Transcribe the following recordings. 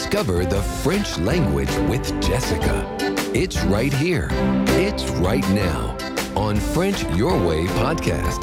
Discover the French language with Jessica. It's right here. It's right now on French Your Way podcast.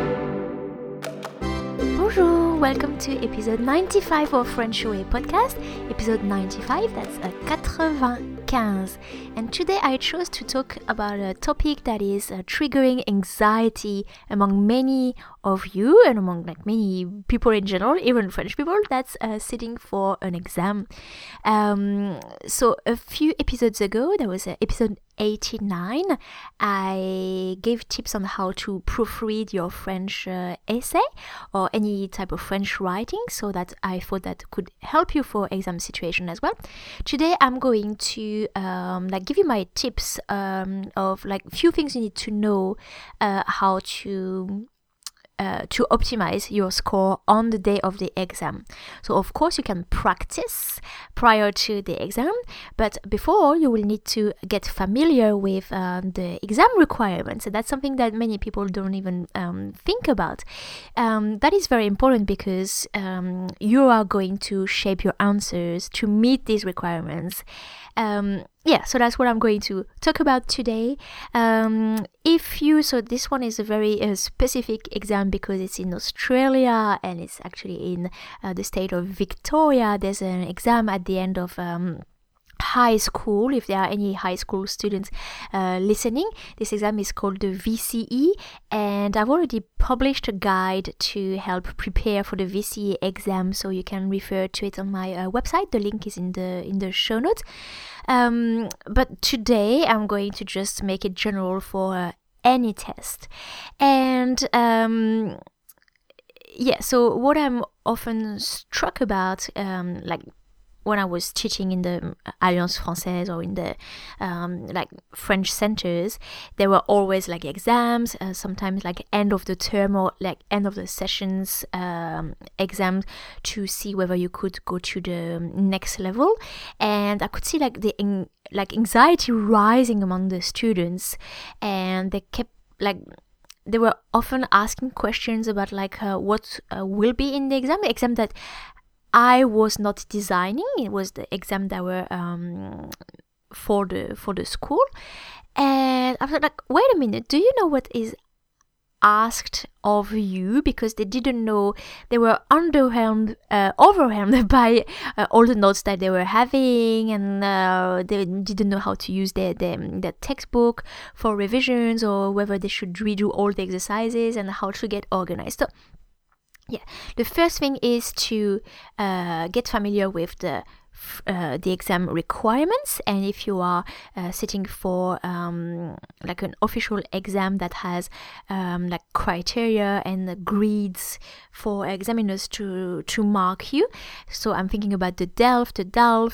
Bonjour, welcome to episode 95 of French Your Way podcast. Episode 95, that's a 95. And today I chose to talk about a topic that is triggering anxiety among many of you and among many people in general, even French people, that's sitting for an exam. So a few episodes ago, there was episode 89, I gave tips on how to proofread your French essay or any type of French writing, so that I thought that could help you for exam situation as well. Today I'm going to give you my tips of few things you need to know how to optimize your score on the day of the exam. So of course you can practice prior to the exam, but before you will need to get familiar with the exam requirements. So that's something that many people don't even think about. That is very important because you are going to shape your answers to meet these requirements. So that's what I'm going to talk about today. So this one is a very specific exam because it's in Australia and it's actually in the state of Victoria. There's an exam at the end of high school. If there are any high school students listening, this exam is called the VCE, and I've already published a guide to help prepare for the VCE exam, so you can refer to it on my website. The link is in the show notes. But today I'm going to just make it general for any test. And so what I'm often struck about, when I was teaching in the Alliance Française or in the French centers, there were always exams, sometimes end of the term or end of the sessions exams to see whether you could go to the next level. And I could see the anxiety rising among the students, and they kept they were often asking questions about what will be in the exam that I was not designing. It was the exam that were for the school. And I was wait a minute, do you know what is asked of you? Because they didn't know, they were overwhelmed by all the notes that they were having, and they didn't know how to use their textbook for revisions, or whether they should redo all the exercises and how to get organized. So the first thing is to get familiar with the exam requirements, and if you are sitting for an official exam that has criteria and grades for examiners to mark you. So I'm thinking about the DELF, the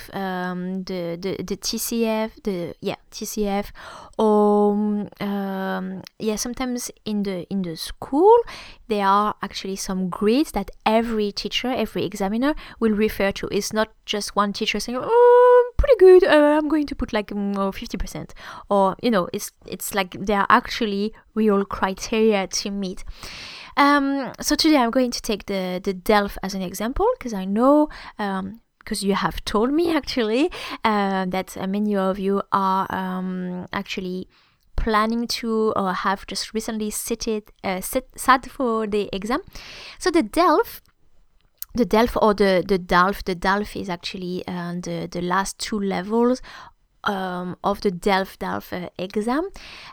TCF, TCF, or sometimes in the school there are actually some grades that every teacher, every examiner will refer to. It's not just one teacher saying, "Oh, pretty good. I'm going to put 50%," or it's there are actually real criteria to meet. So today I'm going to take the DELF as an example, because I know, because you have told me actually that many of you are actually planning to or have just recently sat for the exam. So the DELF or the DALF is actually the last two levels of the DELF exam.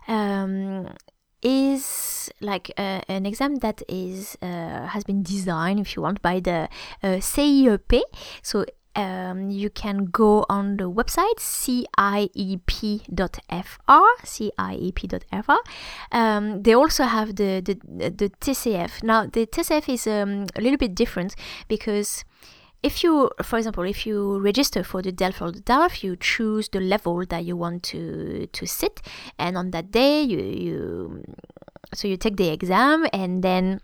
Is an exam that is has been designed, if you want, by the CIEP. So you can go on the website ciep.fr. They also have the TCF. Now the TCF is a little bit different, because if you register for the DELF or the DALF, you choose the level that you want to sit, and on that day you take the exam, and then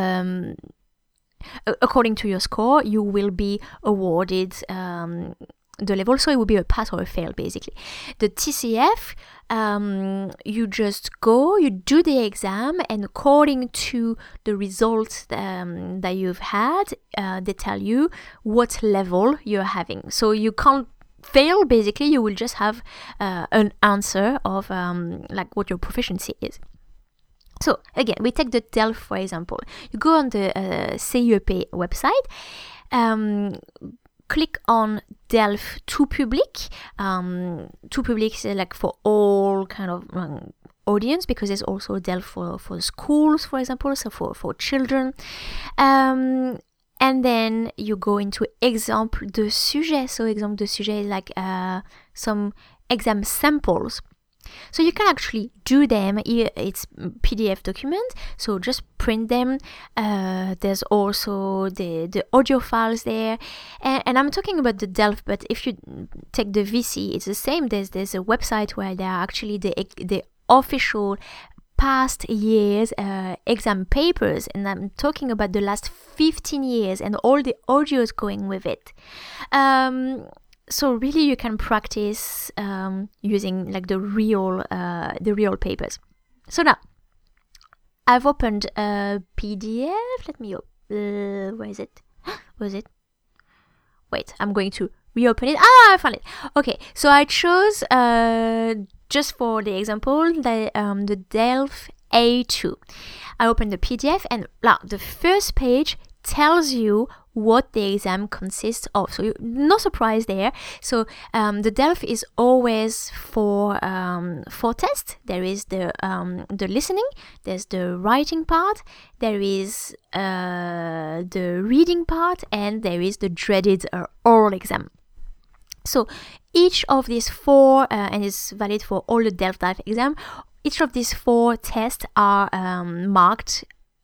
according to your score, you will be awarded the level, so it would be a pass or a fail basically. The TCF, you just go, you do the exam, and according to the results that you've had, they tell you what level you're having. So you can't fail basically, you will just have an answer of like what your proficiency is. So again, we take the DELF for example. You go on the CIEP website, click on DELF tout public. Tout public is like for all kind of audience, because there's also DELF for schools, for example, so for children. And then you go into exemple de sujet. So exemple de sujet is like some exam samples. So you can actually do them. It's PDF document, so just print them. There's also the audio files there, and I'm talking about the DELF. But if you take the VC, it's the same. There's a website where there are actually the official past years exam papers, and I'm talking about the last 15 years and all the audios going with it. So really, you can practice using like the real papers. So now, I've opened a PDF. Let me where is it? Was it? Wait, I'm going to reopen it. I found it. Okay, so I chose just for the example the DELF A2. I opened the PDF, and the first page tells you what the exam consists of. So no surprise there. So the DELF is always for tests. There is the listening, there's the writing part, there is the reading part, and there is the dreaded oral exam. So each of these four, and it's valid for all the DELF type exam, each of these four tests are marked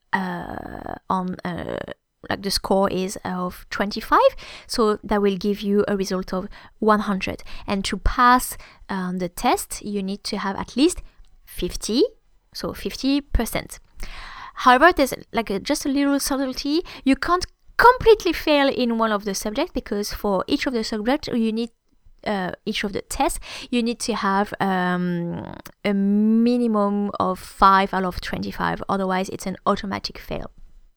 on like the score is of 25, so that will give you a result of 100. And to pass the test, you need to have at least 50, so 50%. However, there's like just a little subtlety. You can't completely fail in one of the subjects, because for each of the subjects, you need each of the tests, you need to have a minimum of 5 out of 25. Otherwise, it's an automatic fail.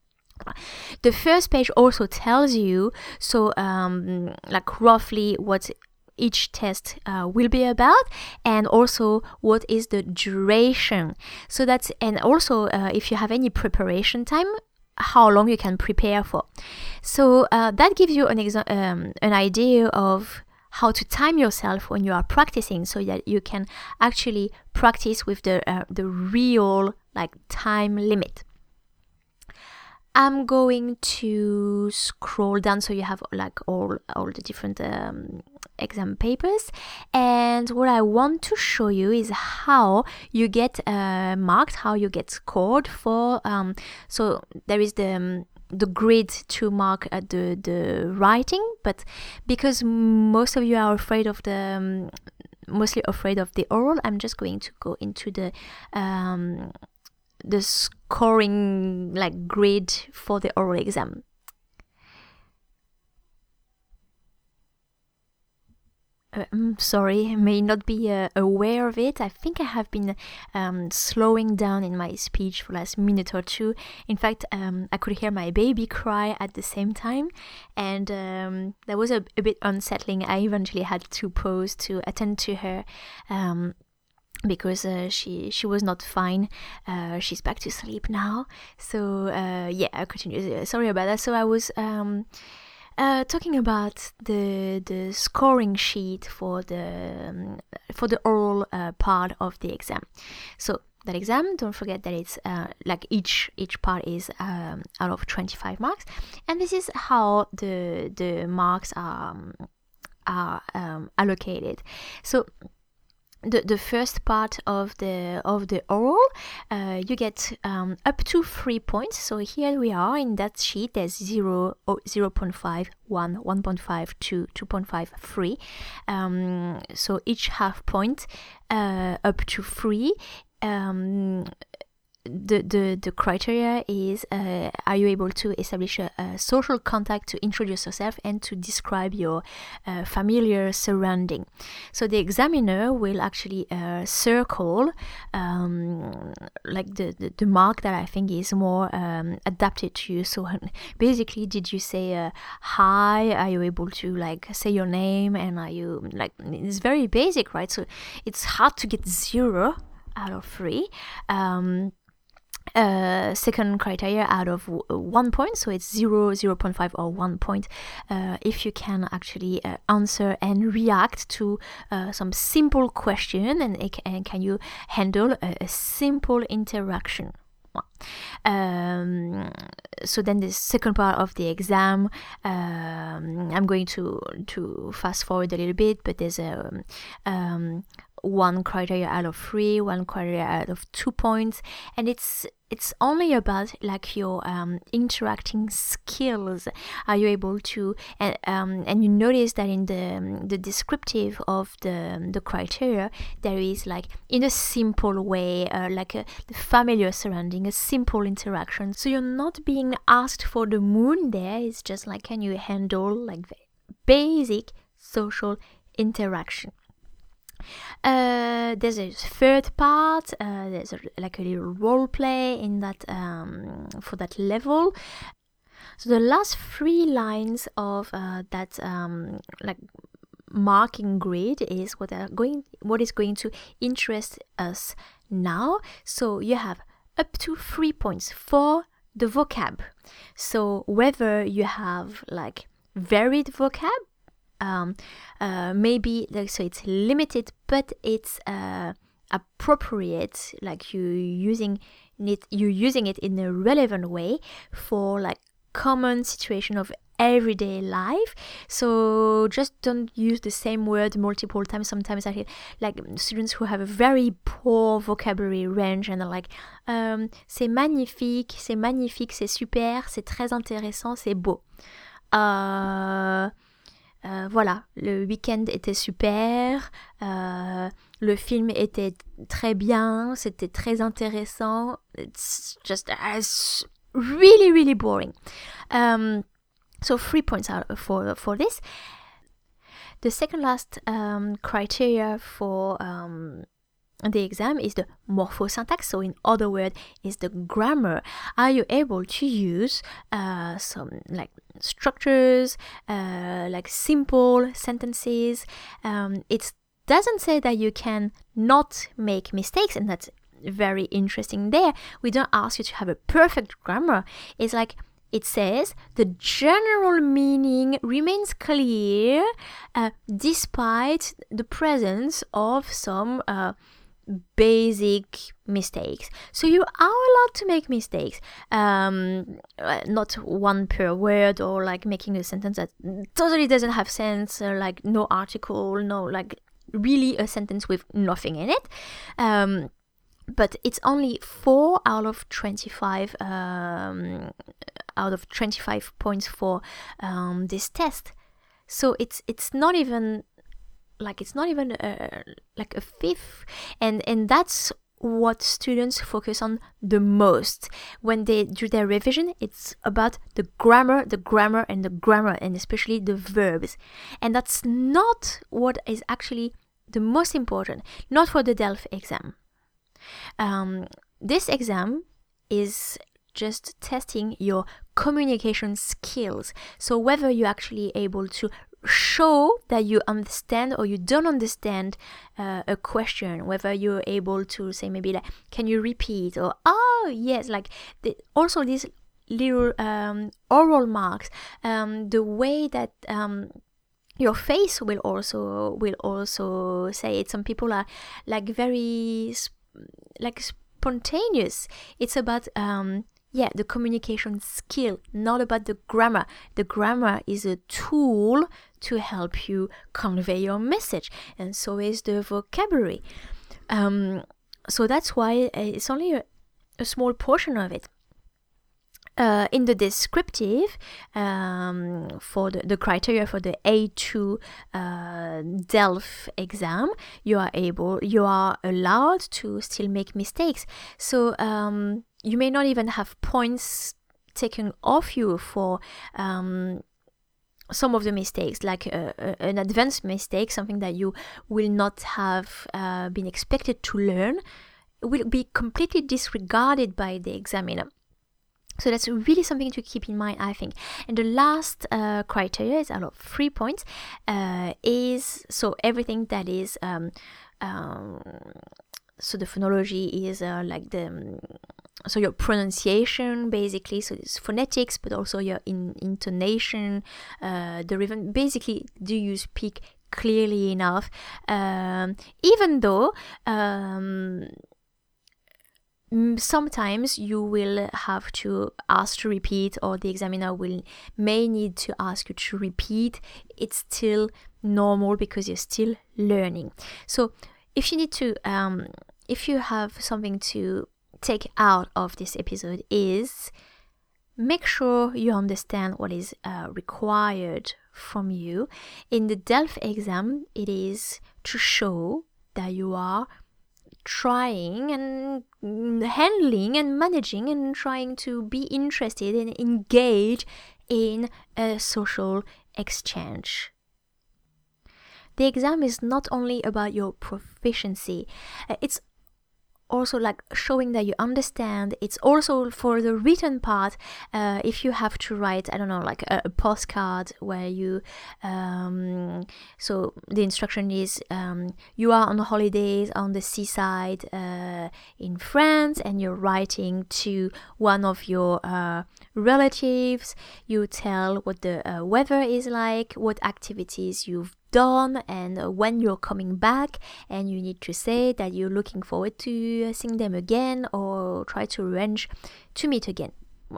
The first page also tells you, so like roughly what each test will be about, and also what is the duration. So that's, and also if you have any preparation time, how long you can prepare for. So that gives you an idea of how to time yourself when you are practicing, so that you can actually practice with the real like time limit. I'm going to scroll down so you have like all the different exam papers, and what I want to show you is how you get marked, how you get scored for so there is the grid to mark the writing, but because most of you are mostly afraid of the oral, I'm just going to go into the scoring like grid for the oral exam. I'm sorry, I may not be aware of it. I think I have been slowing down in my speech for the last minute or two. In fact, I could hear my baby cry at the same time, and that was a bit unsettling. I eventually had to pause to attend to her because she was not fine. She's back to sleep now. So yeah, I'll continue. Sorry about that. So I was talking about the scoring sheet for the oral part of the exam. So that exam, don't forget that it's like each part is out of 25 marks, and this is how the marks are allocated. So the first part of the oral, you get up to 3 points. So here we are in that sheet. There's 0, 0.5, 1, 1.5, 2, 2.5, 3. So each half point up to 3. the criteria is are you able to establish a social contact to introduce yourself and to describe your familiar surrounding. So the examiner will actually circle like the mark that I think is more adapted to you. So basically, did you say hi? Are you able to like say your name? And are you like, it's very basic, right? So it's hard to get 0 out of 3. Second criteria out of 1 point, so it's 0, 0.5 or 1 point if you can actually answer and react to some simple question, and can you handle a simple interaction. So then the second part of the exam, I'm going to fast forward a little bit, but there's a 1 criteria out of 3, 1 criteria out of 2 points, and it's only about like your interacting skills. Are you able to and you notice that in the descriptive of the criteria, there is like in a simple way like the familiar surrounding, a simple interaction. So you're not being asked for the moon there. It's just like, can you handle like the basic social interaction? There's a third part. There's like a little role play in that for that level. So the last 3 lines of that like marking grid is what is going to interest us now. So you have up to 3 points for the vocab. So whether you have like varied vocab, maybe like, so it's limited but it's appropriate, like you're using it in a relevant way for like common situation of everyday life. So just don't use the same word multiple times. Sometimes I hear like students who have a very poor vocabulary range and they're like c'est magnifique, c'est super, c'est très intéressant, c'est beau. Voilà, le week-end était super, le film était très bien, c'était très intéressant. It's just really, really boring. So 3 points out for this. The second last criteria for the exam is the morphosyntax. So in other words, is the grammar. Are you able to use some like structures, like simple sentences? It doesn't say that you can not make mistakes, and that's very interesting there. We don't ask you to have a perfect grammar. It's like it says the general meaning remains clear despite the presence of some basic mistakes. So you are allowed to make mistakes, not 1 per word, or like making a sentence that totally doesn't have sense, like no article, no, like really a sentence with nothing in it. But it's only 4 out of 25 points for this test. So it's not even like a fifth, and that's what students focus on the most when they do their revision. It's about the grammar, and especially the verbs, and that's not what is actually the most important, not for the DELF exam. This exam is just testing your communication skills. So whether you're actually able to show that you understand or you don't understand a question, whether you're able to say maybe like, can you repeat, or oh yes, like also these little oral marks, the way that your face will also say it. Some people are like very spontaneous. It's about the communication skill, not about the grammar. The grammar is a tool to help you convey your message, and so is the vocabulary. So that's why it's only a small portion of it. in the descriptive, for the criteria for the A2 DELF exam, you are allowed to still make mistakes. So you may not even have points taken off you for some of the mistakes, like an advanced mistake, something that you will not have been expected to learn, will be completely disregarded by the examiner. So that's really something to keep in mind, I think. And the last criteria is out of 3 points, is so everything that is so the phonology is like so your pronunciation, basically, so it's phonetics, but also your intonation, the rhythm. Basically, do you speak clearly enough? Even though sometimes you will have to ask to repeat, or the examiner may need to ask you to repeat. It's still normal because you're still learning. So if you need to, if you have something to take out of this episode, is make sure you understand what is required from you. In the DELF exam, it is to show that you are trying and handling and managing and trying to be interested and engage in a social exchange. The exam is not only about your proficiency, it's also like showing that you understand. It's also for the written part, if you have to write, I don't know, like a postcard where you so the instruction is you are on holidays on the seaside in France, and you're writing to one of your relatives. You tell what the weather is like, what activities you've done, and when you're coming back, and you need to say that you're looking forward to seeing them again, or try to arrange to meet again.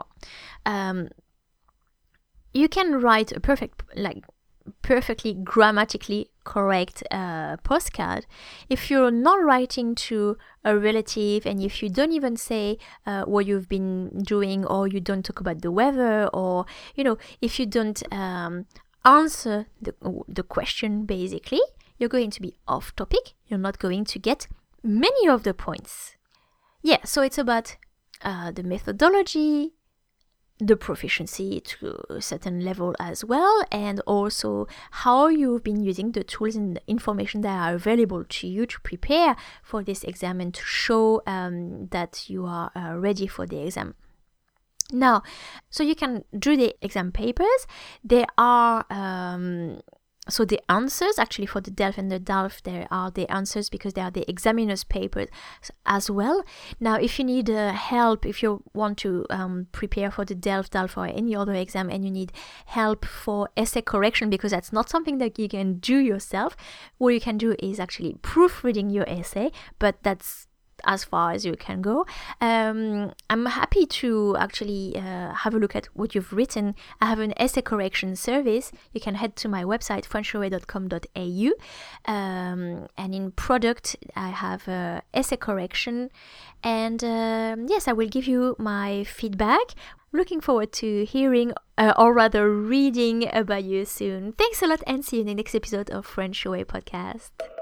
You can write a perfectly grammatically correct postcard. If you're not writing to a relative, and if you don't even say what you've been doing, or you don't talk about the weather, or if you don't answer the question, basically, you're going to be off topic. You're not going to get many of the points. Yeah, so it's about the methodology, the proficiency to a certain level as well, and also how you've been using the tools and the information that are available to you to prepare for this exam and to show that you are ready for the exam. Now, so you can do the exam papers. There are so the answers, actually, for the DELF and the DALF, there are the answers because they are the examiner's papers as well. Now, if you need help, if you want to prepare for the DELF, DALF, or any other exam, and you need help for essay correction, because that's not something that you can do yourself, what you can do is actually proofreading your essay, but that's as far as you can go. I'm happy to actually have a look at what you've written. I have an essay correction service. You can head to my website, frenchyourway.com.au, and in product I have essay correction, and yes, I will give you my feedback. Looking forward to hearing or rather reading about you soon. Thanks a lot, and see you in the next episode of French Your Way podcast.